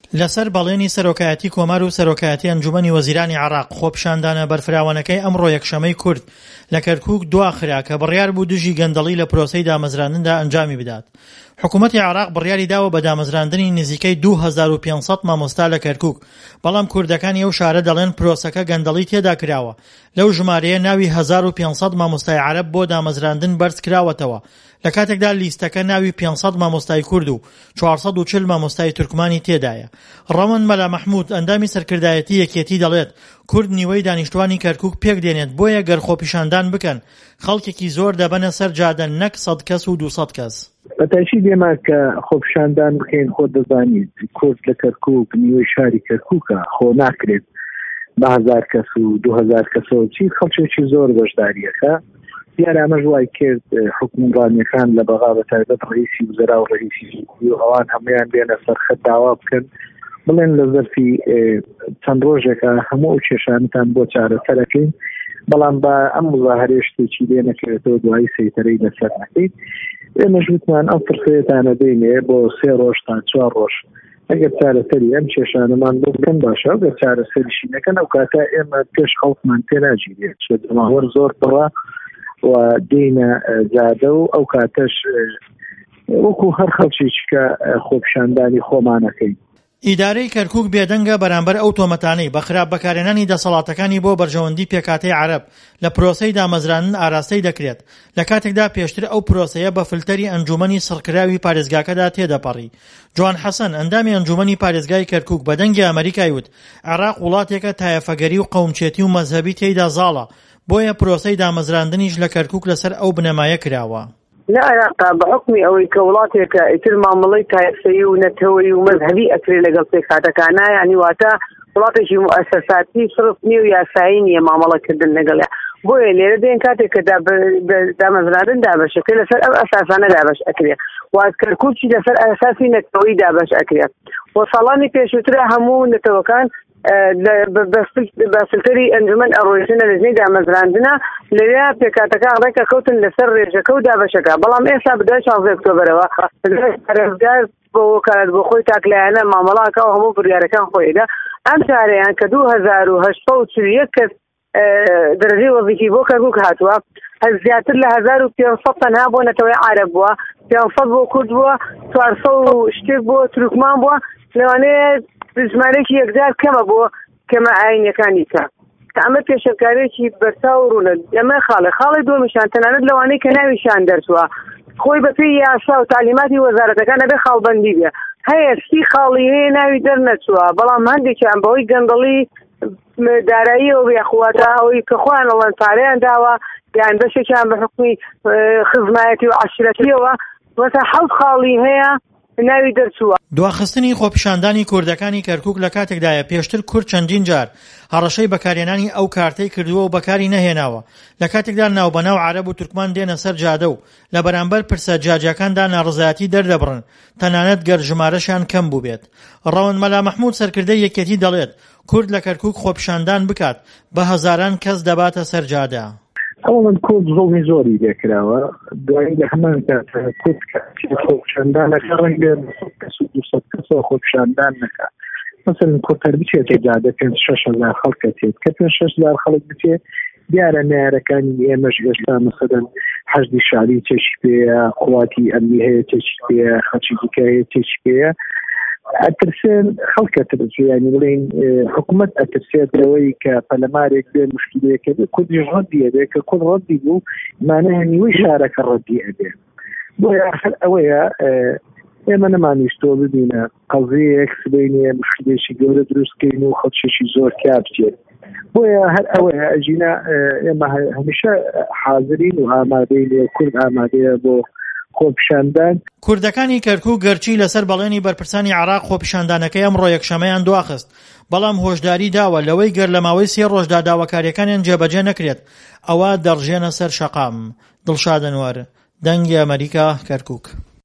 لەسەر بەڵێنی سەرۆکایەتی کۆمار و سەرۆکایەتی ئەنجومەنی وەزیرانی عێراق خۆپیشاندانە بەرفراوانەکەی ئەمڕۆ یەکشەمەی کورد لە کەرکووک دواخرا کە بڕیار بوو دژی گەندەڵی لە پرۆسەی دامەزراندندا ئەنجامی بدات. حکوومەتی عێراق بڕیاری داوە بە دامەزراندنی نزیکەی 2500 مامۆستا لە کەرکووک، بەڵام کوردەکانی ئەو شارە دەڵێن پرۆسەکە گەندەڵی تێدا کراوە. لەو ژمارەیە ناوی 1500 مامۆستای عەرەب بۆ دامەزراندن بەرز کراوەتەوە، لە کاتێکدا لیستەکە ناوی 500 مامۆستای کورد و 440 مامۆستای تورکمانی تێدایە. ڕەوەند مەلا مەحموود ئەندامی سەرکردایەتی یەکێتی دەڵێت کورد نیوەی دانیشتوانی کەرکووک پێک دێنێت، بۆیە گەر خۆپیشاندان بکەن خەڵکێکی زۆر دەبەنە سەر جادە، نەک 100 کەس و 200 کەس. بەتاکید دێما کە خۆپیشاندان بکەین. خۆ دەزانیت کورد لە کەرکووک نیوەی شاری کەرکووکە، خۆ ناکرێت بە 1000 کەس و 2000 کەسەوە چی خەڵکێکی زۆر بەشداریەکە. دیارە ئەمەش وای کرد حکومڕانیەکان لە بەغا بە تایبەت ڕئیسی وزەرا و ڕئیسی و ئەوان هەمویان بێنە سەرخەت داوا بکەن، بڵێن لە زەرفی چەند ڕۆژێکە هەموو ئەو کێشانتان بۆ چارەسەرەکەین، بەڵام بە ئەم مزاهرەیە شتێکی لێ نەکرێتەوە دوای سەیتەرەی لەسەر نەکەیت. ئێمەش وتمان ئەو فرسەیەتانە دەینێ بۆ 3 ڕۆژ تا 4 ڕۆژ. ئەگەر چارەسەری ئەم کێشانەمان بۆ بکەن باشە، ئەگەر چارەسەریشی نەکەن ئەو کاتە ئێمە پێش خەڵکمان تێناگیرێت، دەماوەر زۆر بڕە و دێنە جادە و ئەو کاتەش وەکو هەر خەڵکێکی کە خۆپیشاندانی خۆمانەکەین. ئیدارەی کەرکووک بێدەنگە بەرامبەر ئەو تۆمەتانەی بە خراپ بەکارهێنانی دەسەڵاتەکانی بۆ بەرژەوەندی پێکهاتەی عەرەب لە پرۆسەی دامەزراندن ئاراستەی دەکرێت، لە کاتێکدا پێشتر ئەو پرۆسەیە بە فلتەری ئەنجومەنی سڕکراوی پارێزگاکەدا تێدەپەڕی. جوان حەسەن ئەندامی ئەنجومەنی پارێزگای کەرکووک بە دەنگی ئەمریکای وت عێراق وڵاتێکە تایەفەگەری و قەومچێتی و مەزهەبی تێیدا زاڵە، بۆیە پرۆسەی دامەزراندنیش لە کەرکووک لەسەر ئەو بنەمایە کراوە. لا عێراق بەحکمی ئەوەی کە وڵاتێکە ئیتر مامەڵەی تایەفەیی و نەتەوەی و مەزهەبی ئەکرێ لەگەڵ پێکهاتەکانە، یعنی واتە وڵاتێکی موسەساتی صرف نیە و یاسایی نییە مامەڵەکردن لەگەڵ. بۆیە لێرە دێن کاتێک کە دامەزراندن دابەشەکەی لەسەر ئەو ئەساسانە دابەش ئەکرێ، واز کەرکووکی لەسەر ئەساسی نەتەوەی دابەش ئەکرێ. بۆ ساڵانی پێشووترە هەموو نەتەوەکان بە فلتەری ئەنجومەن ئەڕۆیشتنە لەژنەی دامەزراندنە، لەوێ پێکهاتەکان ڕێکە کەوتن لەسەر ڕێژەکە و دابەشەکە. بەڵام ئێستا بدای 16 ئۆکتۆبەرەوە پارێزگار بۆ وەکالەت بۆ خۆی تاکلایەنە مامەڵاکە و هەموو بڕیارەکان خۆیدا ئەم جارەیان کە 2841 کەس دەرەجەی وەزیفی بۆ کەرکووک هاتووە، زیاتر لە 1500 تەنها بۆ نەتەوەی عەرەب بووە، 500 بۆ کورد بووە، 400 و شتێک بۆ تورکمان بووە. لەوانەیە ژمارەیەکی یەکجار کەمە بۆ کەمە ئاینەکانی کە ئەمە پێشەکارێکی بەرچاو ڕوونە. ئەمە خاڵی دووەمیشان تەنانەت لەوانەیە کە ناویشان دەرچووە خۆی بەپێی یاسا و تعلیماتی وەزارەتەکان ئەبێ خاڵبەندی بێ. هەیە شتی خاڵی هەیە ناوی دەرنەچووە، بەڵام هەندێکیان بەوەی گەندەڵی داراییەوە یاخواتە ئەوەی کە خۆیان ئەڵەن پارەیان داوە یان بەشێکیان بە حکومی خزمایەتی و عەشیرەتیەوە وەسە 7 خاڵی هەیە ناوی دەرچووە. دواخستنی خۆپیشاندانی کوردەکانی کەرکووک لە کاتێکدایە پێشتر کورد چەندین جار هەڕەشەی بەکارهێنانی ئەو کارتەی کردووە و بەکاری نەهێناوە، لە کاتێکدا ناوبەناو عەرەب و تورکمان دێنە سەر جادە و لە بەرامبەر پرسە جاجەکاندا ناڕزایەتی دەردەبڕن، تەنانەت گەر ژمارەشیان کەم بوو بێت. ڕەوەند مەلا مەحموود سەرکردەی یەکێتی دەڵێت کورد لە کەرکووک خۆپیشاندان بکات بە هەزاران کەس دەباتە سەر جادە. ئەوڵەن کورد زۆڵی زۆری لێکراوە، دوایی لە هەمان کورد خۆپیشاندانەکە ڕەنگە 100 کەس و 200 کەسەوە خۆپیشاندان نەکا. مثلا کورتەر بچێتە جادە 5-6 خەڵکە تێت کە 5-6 خەڵک بچێت، دیارە نارەکانی ئێمەش ئێستا مەسەلەن حەشدی شاری تێکی پێیە، قوواتی ئەمنی هەیە تێکی پێیە، خەڵکی دیکە هەیە تێکی پێیە. ئەترسێن خەڵکە ترسێ، ینی بڵێن حکوومەت ئەترسێت لەوەی کە پەلەمارێک بێ مشکلەیەکە بێ کوردیش ڕەدی ئەبێ، کە کورد ڕەدی بوو مانایە نیوەی شارەکە ڕەدی ئەبێ. بۆیە ئاخر ئەوەیە ئێمە نەمانویستەوە ببینە قەزەیەک سبەینێ مشکلێکی گەورە دروستکەین و خەڵکێکی زۆر کار بچێت. بۆیە هەر ئەوەیە ئەژینە ئێمە هەمیشە حازرین و ئامادەی لێ کورد ئامادەیە بۆ خۆپیشاندان. کوردەکانی کەرکووک گەرچی لەسەر بەڵێنی بەرپرسانی عێراق خۆپیشاندانەکەی ئەمڕۆ یەکشەمەیان دواخست، بەڵام هۆشداری داوە لەوەی گەر لە ماوەی 3 ڕۆژدا داواکاریەکانیان جێبەجێ نەکرێت ئەوە دەڕژێنە سەر شەقام. دڵشاد ئەنوەر، دەنگی ئەمریکا، کەرکووک.